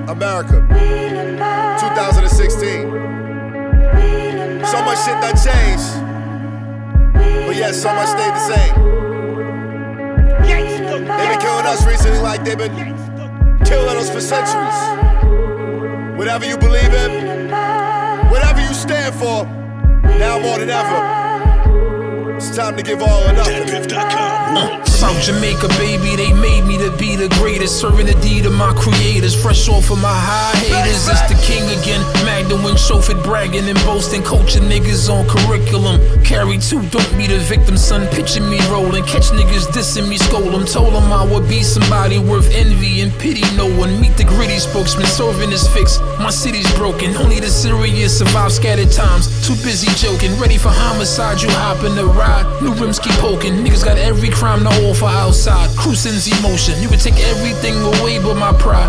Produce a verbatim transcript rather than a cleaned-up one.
America, two thousand sixteen. So much shit done changed, but yet so much stayed the same. They've been killing us recently like they've been killing us for centuries. Whatever you believe in, whatever you stand for, now more than ever, it's time to give all or nothing. Uh, South Jamaica, baby, they made me to be the greatest. Serving the deed of my creators, fresh off of my high haters. It's the king again, Magdalene chauffeured, bragging and boasting, coaching niggas on curriculum. Carry two, don't be the victim, son. Picture me rolling, catch niggas dissing me, scold them. Told them I would be somebody worth envy and pity. No one meet the gritty spokesman, serving his fix. My city's broken, only the serious survive scattered times. Too busy joking, ready for homicide. You hop in the ride, new rims keep poking. Niggas got every crime to offer outside. Cruising's emotion, you can take everything away but my pride.